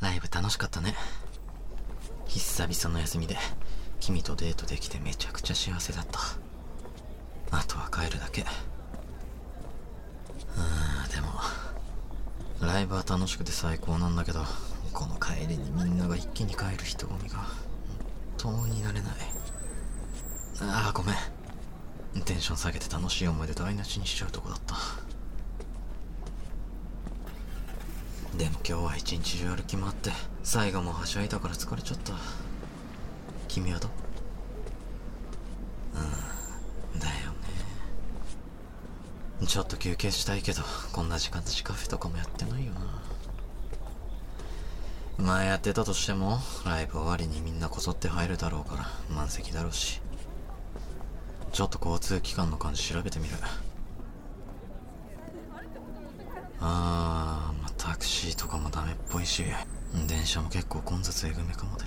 ライブ楽しかったね。久々の休みで君とデートできてめちゃくちゃ幸せだった。あとは帰るだけ。でもライブは楽しくて最高なんだけど、この帰りにみんなが一気に帰る人混みが本当になれない。ごめん、テンション下げて楽しい思い出台無しにしちゃうとこだった。でも今日は一日中歩き回って最後もはしゃいだから疲れちゃった。君はどう？だよね。ちょっと休憩したいけど、こんな時間だしカフェとかもやってないよな。まあやってたとしてもライブ終わりにみんなこぞって入るだろうから満席だろうし、ちょっと交通機関の感じ調べてみる。タクシーとかもダメっぽいし、電車も結構混雑えぐめかもです。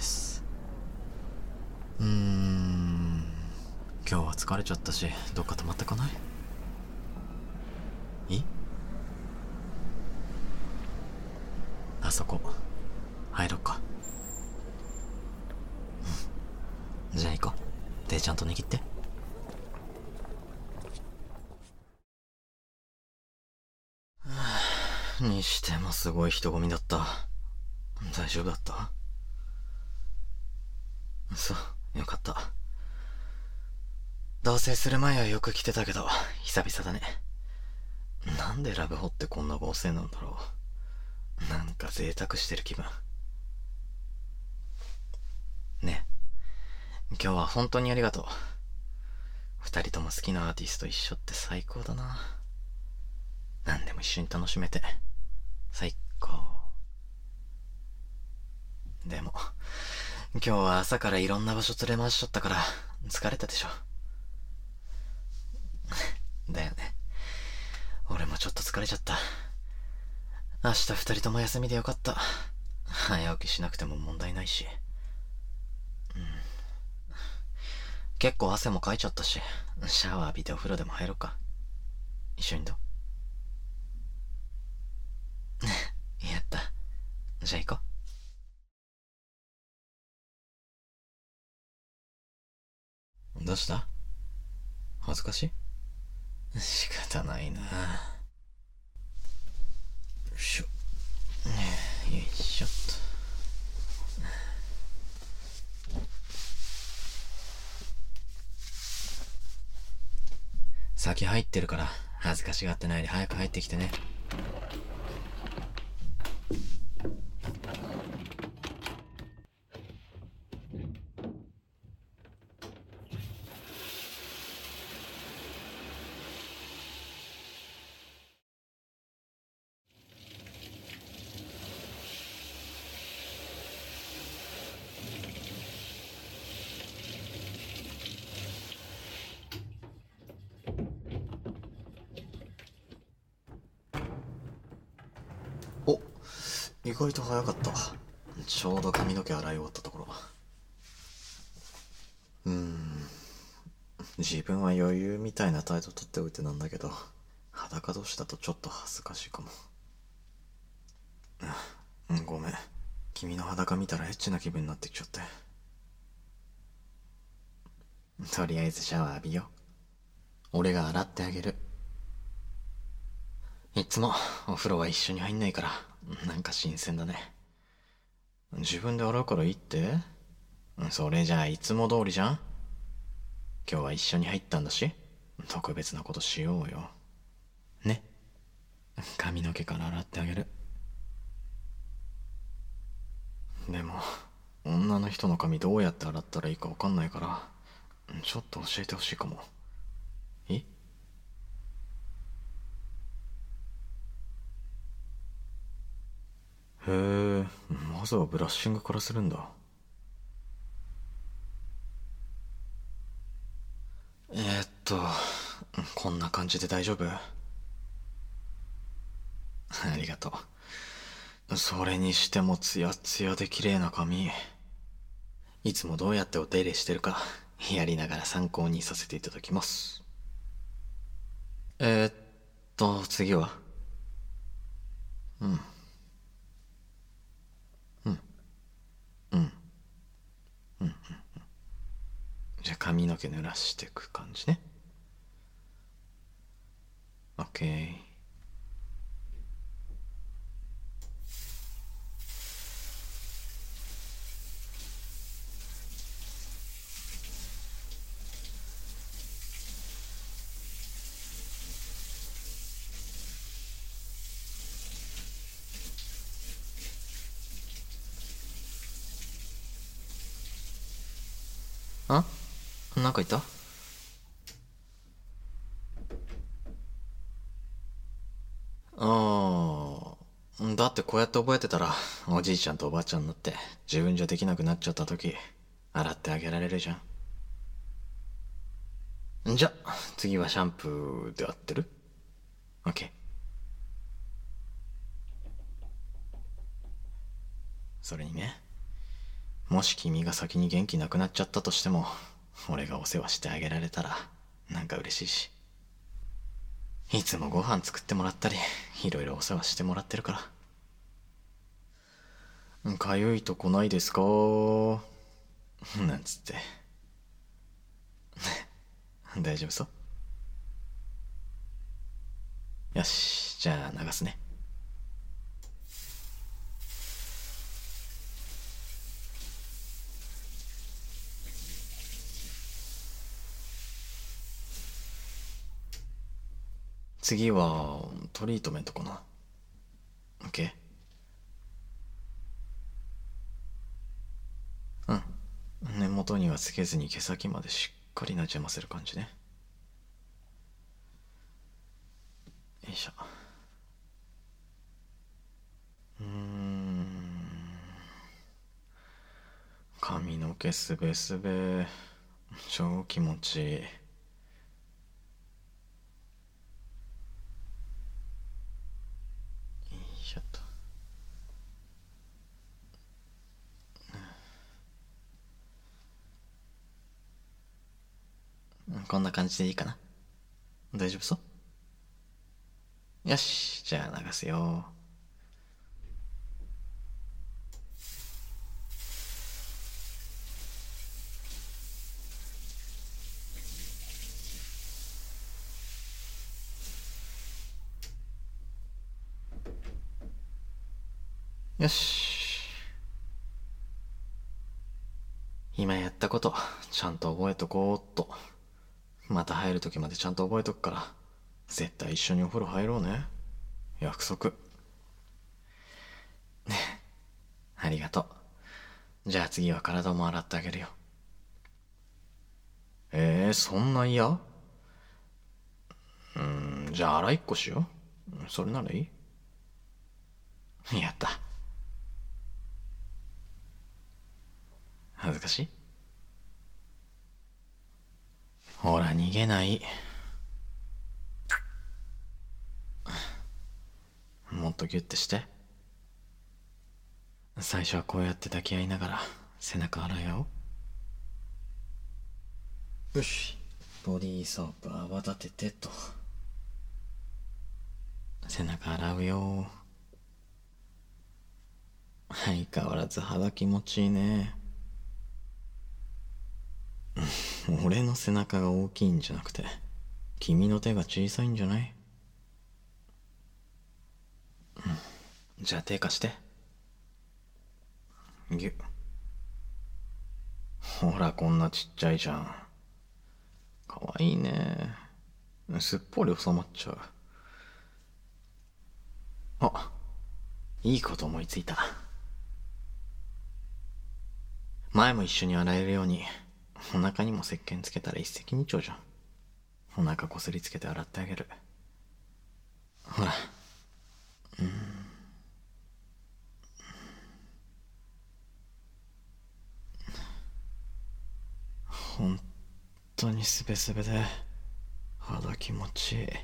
今日は疲れちゃったし、どっか泊まってかない？いい？あそこ入ろっか。じゃあ行こう。手ちゃんと握って。にしてもすごい人混みだった。大丈夫だった？そう、よかった。同棲する前はよく来てたけど久々だね。なんでラブホってこんな豪勢なんだろう。なんか贅沢してる気分。ねえ、今日は本当にありがとう。二人とも好きなアーティスト一緒って最高だな。何でも一緒に楽しめて最高。でも今日は朝からいろんな場所連れ回しちゃったから疲れたでしょ。だよね。俺もちょっと疲れちゃった。明日二人とも休みでよかった。早起きしなくても問題ないし。結構汗もかいちゃったし、シャワー浴びてお風呂でも入ろうか。一緒にどう？やった。じゃあ行こう。どうした？恥ずかしい？仕方ないな。よいしょ。よいしょっと。先入ってるから恥ずかしがってないで早く入ってきてね。お、意外と早かった。ちょうど髪の毛洗い終わったところ。自分は余裕みたいな態度取っておいてなんだけど、裸同士だとちょっと恥ずかしいかも。ごめん、君の裸見たらエッチな気分になってきちゃって。とりあえずシャワー浴びよう。俺が洗ってあげる。いつもお風呂は一緒に入んないからなんか新鮮だね。自分で洗うからいいって？それじゃあいつも通りじゃん。今日は一緒に入ったんだし、特別なことしようよ。ね。髪の毛から洗ってあげる。でも女の人の髪どうやって洗ったらいいかわかんないから、ちょっと教えてほしいかも。いい？へえ、まずはブラッシングからするんだ。こんな感じで大丈夫？ありがとう。それにしてもツヤツヤで綺麗な髪。いつもどうやってお手入れしてるかやりながら参考にさせていただきます。次は？ じゃあ髪の毛濡らしてく感じね。オッケー。あ、なんか言った？ああ、だってこうやって覚えてたら、おじいちゃんとおばあちゃんになって自分じゃできなくなっちゃった時、洗ってあげられるじゃん。じゃ、次はシャンプーで合ってる？ OK。それにね、もし君が先に元気なくなっちゃったとしても、俺がお世話してあげられたら、なんか嬉しいし。いつもご飯作ってもらったり、いろいろお世話してもらってるから。かゆいとこないですかなんつって。大丈夫そう？よし、じゃあ流すね。次は、トリートメントかな。OK？ うん。根元にはつけずに毛先までしっかりなじませる感じね。よいしょ。髪の毛すべすべ。超気持ちいい。よいしょっと。こんな感じでいいかな？大丈夫そう？よし、じゃあ流すよ。よし。今やったこと、ちゃんと覚えとこうっと。また入るときまでちゃんと覚えとくから、絶対一緒にお風呂入ろうね。約束。ありがとう。じゃあ次は体も洗ってあげるよ。そんな嫌？じゃあ洗いっこしよう。それならいい？やった。恥ずかしい？ほら逃げない。もっとギュッてして。最初はこうやって抱き合いながら背中洗い合おう。よし、ボディーソープ泡立ててと。背中洗うよ。相変わらず肌気持ちいいね。俺の背中が大きいんじゃなくて、君の手が小さいんじゃない？じゃあ手貸して。ぎゅ。ほらこんなちっちゃいじゃん。かわいいね。すっぽり収まっちゃう。あ、いいこと思いついた。前も一緒に洗えるように、お腹にも石鹸つけたら一石二鳥じゃん。お腹こすりつけて洗ってあげる。ほら。本当にすべすべで肌気持ちいい。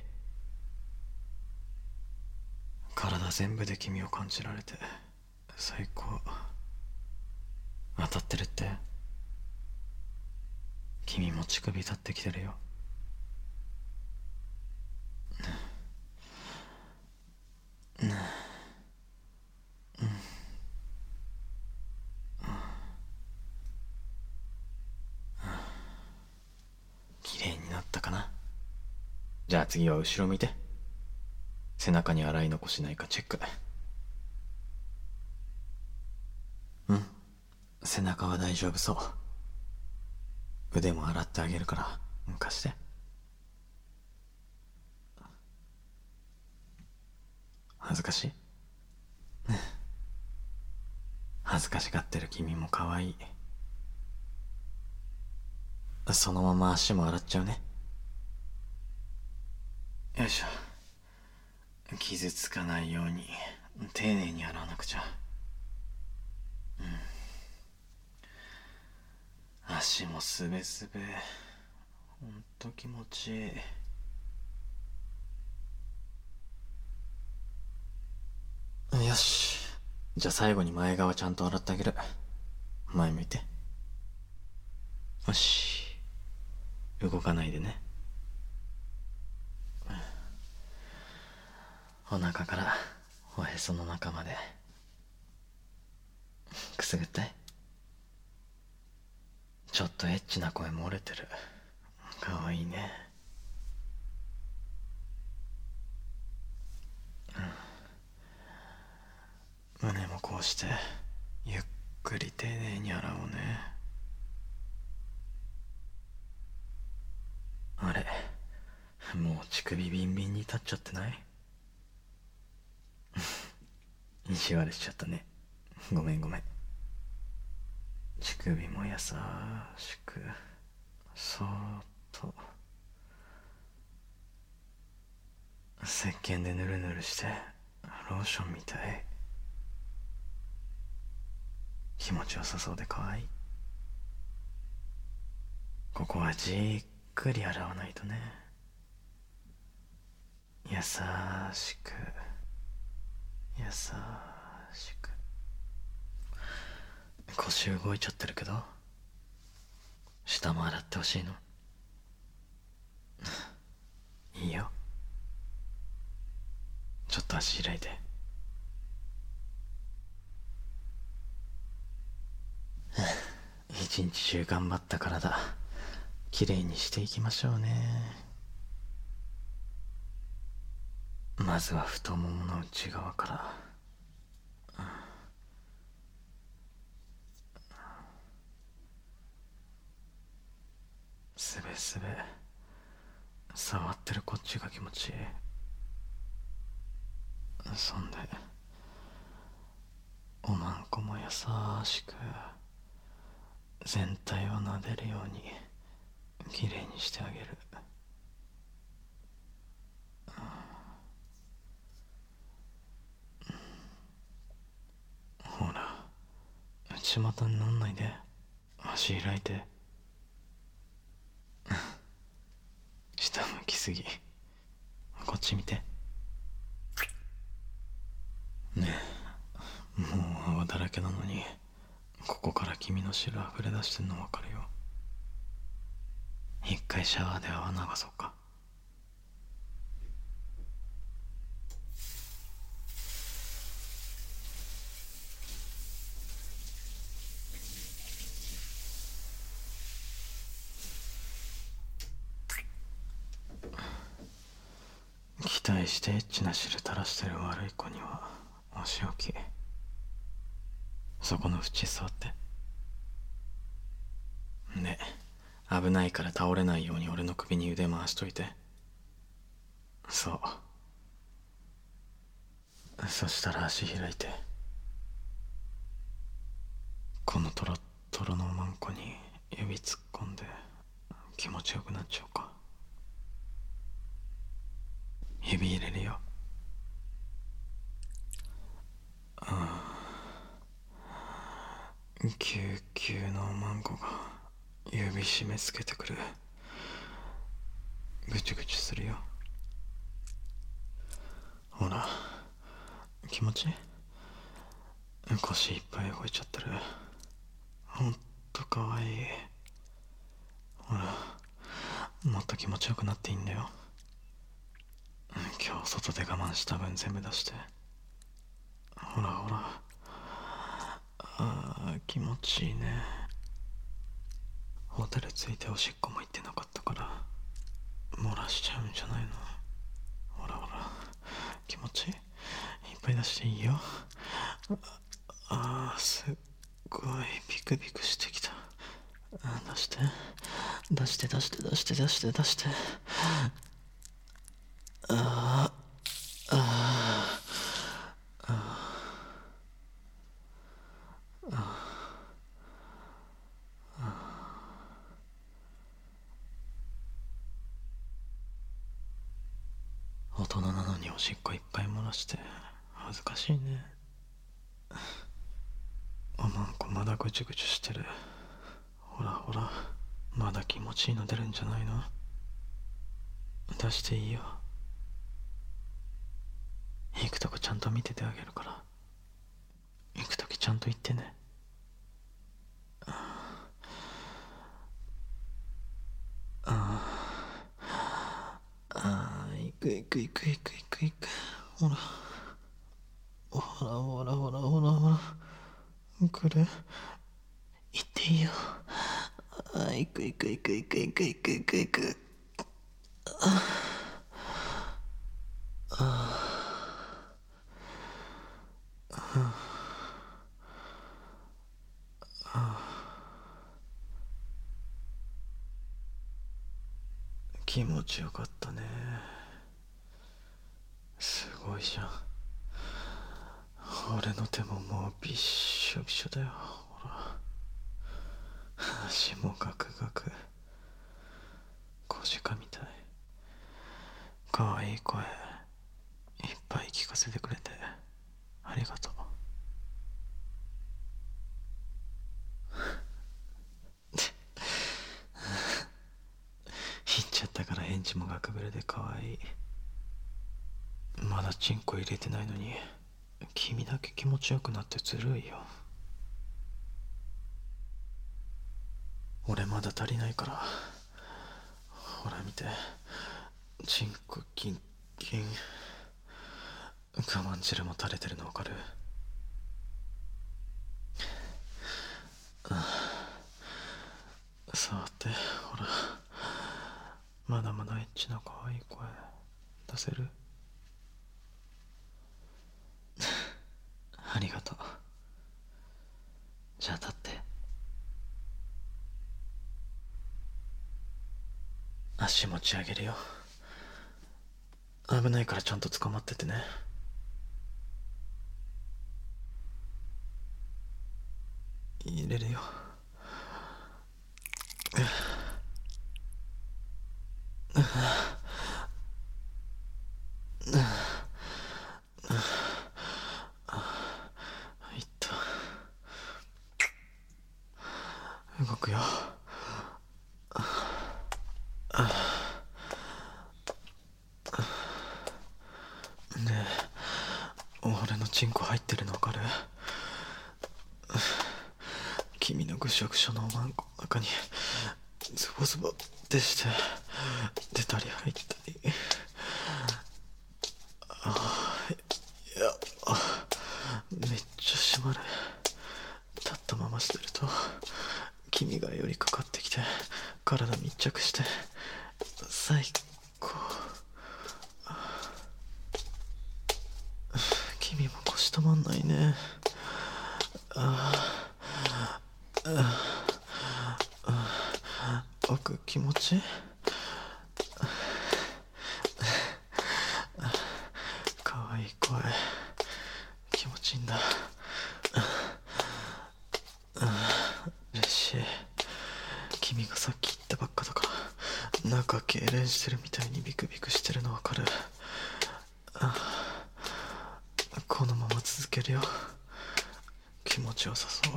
体全部で君を感じられて最高。当たってるって？君も乳首立ってきてるよ。 じゃあ次は後ろ見て。背中に洗い残しないかチェック。背中は大丈夫そう。腕も洗ってあげるから貸して。恥ずかしい？恥ずかしがってる君も可愛い。そのまま足も洗っちゃうね。よいしょ。傷つかないように丁寧に洗わなくちゃ。足もすべすべ。ほんと気持ちいい。よし。じゃあ最後に前側ちゃんと洗ってあげる。前向いて。よし。動かないでね。お腹からおへその中までくすぐったい？ちょっとエッチな声漏れてる。かわいいね。胸もこうしてゆっくり丁寧に洗おうね。あれ、もう乳首ビンビンに立っちゃってない？意地悪しちゃったね。ごめんごめん。乳首も優しくそーっと石鹸でぬるぬるしてローションみたい。気持ちよさそうで可愛い。ここはじっくり洗わないとね。優しく優しく。腰動いちゃってるけど下も洗ってほしいの？いいよ。ちょっと足開いて。一日中頑張った体きれいにしていきましょうね。まずは太ももの内側から。すべすべ触ってるこっちが気持ちいい。そんでおまんこも優しく全体を撫でるようにきれいにしてあげる。ほら内股になんないで。足開いて。下向きすぎ。こっち見て。ねえ、もう泡だらけなのにここから君の汁溢れ出してんの分かるよ。一回シャワーで泡流そうか。期待してエッチな汁垂らしてる悪い子にはお仕置き。そこの縁座って。で危ないから倒れないように俺の首に腕回しといて。そう。そしたら足開いて。このトロットロのマンコに指突っ込んで気持ちよくなっちゃうか。指入れるよ。キューキューのマンコが指締めつけてくる。ぐちゅぐちゅするよ。ほら気持ちいい？腰いっぱい動いちゃってる。ほんとかわいい。ほらもっと気持ちよくなっていいんだよ。今日外で我慢した分全部出して。ほらほら。気持ちいいね。ホテル着いておしっこも行ってなかったから漏らしちゃうんじゃないの？ほらほら、気持ちいっぱい出していいよ。すっごいビクビクしてきた。出して出して出して出して出して出して。あーあー大人なのにおしっこいっぱい漏らして恥ずかしいね。おまんこまだぐちゅぐちゅしてる。ほらほら、まだ気持ちいいの出るんじゃないの？出していいよ。行くとこちゃんと見ててあげるから、行くときちゃんと言ってね。行く行く行く行く行く行く。ほらほらほらほらほらほら、来る。行っていいよ。行く行く行く行く行く行く行く行く。気持ちよかったね。すごいじゃん。俺の手ももうびっしょびしょだよ。ほら、足もガクガク。小鹿みたい。かわいい声いっぱい聞かせてくれてありがとう。言っちゃったから返事もガクブレでかわいい。まだチンコ入れてないのに君だけ気持ちよくなってずるいよ。俺まだ足りないから。ほら見て、チンコキンキン。我慢汁も垂れてるの分かる？さてほら、まだまだエッチな可愛い声出せる？ありがとう。じゃあ立って。足持ち上げるよ。危ないからちゃんと捕まっててね。入れるよ。いった。動くよ。ねえ、俺のチンコ入ってるの分かる？君のぐしょぐしょのおまんこの中にズボズボってして出たり入ったり。いや、めっちゃ締まる。立ったまましてると君が寄りかかってきて体密着して最高。君も腰止まんないね。奥気持ちいい？かわいい声気持ちいいんだ。嬉しい。君がさっき言ったばっかだから中痙攣してるみたいにビクビクしてるの分かる？このまま続けるよ。気持ちよさそう。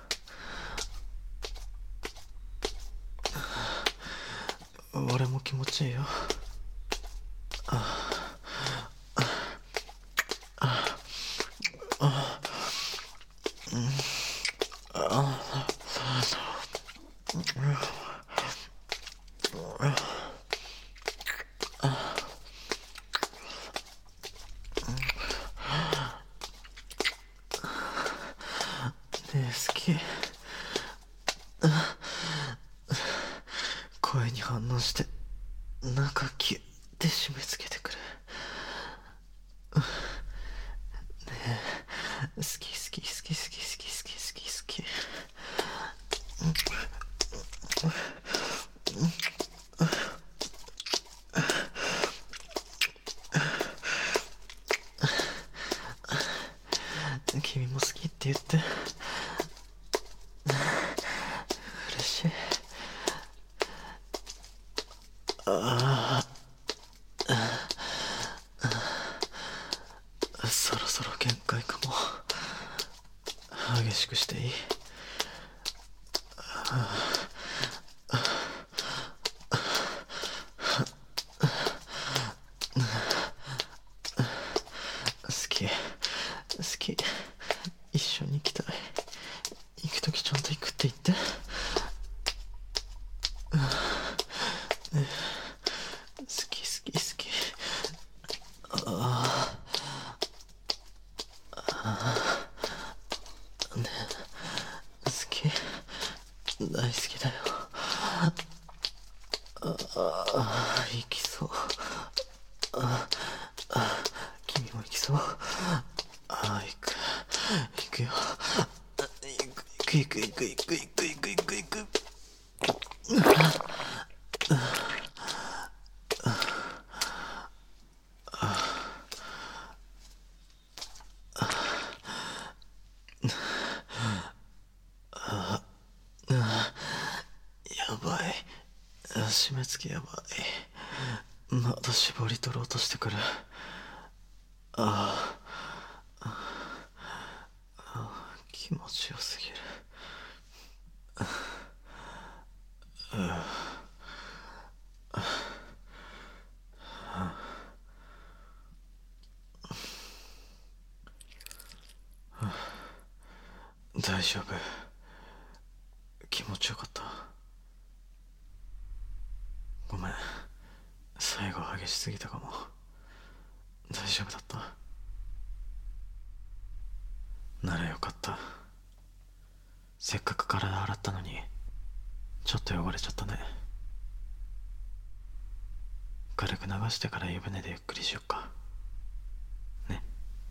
俺も気持ちいいよ。ねえ好き。声に反応して中キュッて締め付けてくる。好き好き好き好き好き好き好き好き。君も好きって言って。嬉しい。そろそろ限界かも。激しくしていい？好き好き。一緒に行きたい。行くときちゃんと行くって言って。好き好き好き。好き。大好きだよ。行きそう。君も行きそう。行くよ。行く。やばい。締め付けやばい。まだ絞り取ろうとしてくる。気持ちよすぎる。大丈夫。気持ちよかった。ごめん、最後激しすぎたかも。大丈夫だった？ならよかった。せっかく体洗ったのにちょっと汚れちゃったね。軽く流してから湯船でゆっくりしよっかね。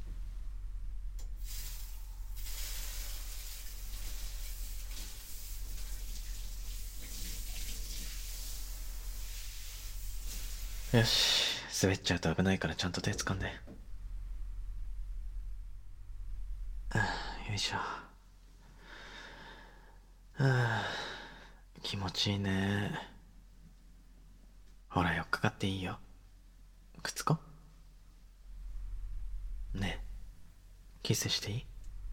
よし、滑っちゃうと危ないからちゃんと手掴んで。よいしょ。気持ちいいね。ほら、よっかかっていいよ。くっつこ。ねえ、キスしていい？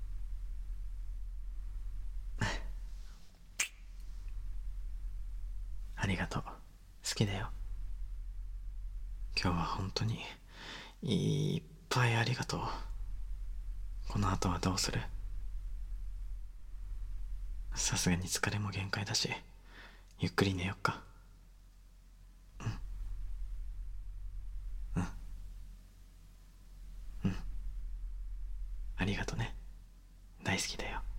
ありがとう。好きだよ。今日は本当にいっぱいありがとう。この後はどうする？さすがに疲れも限界だし、ゆっくり寝よっか。ありがとね。大好きだよ。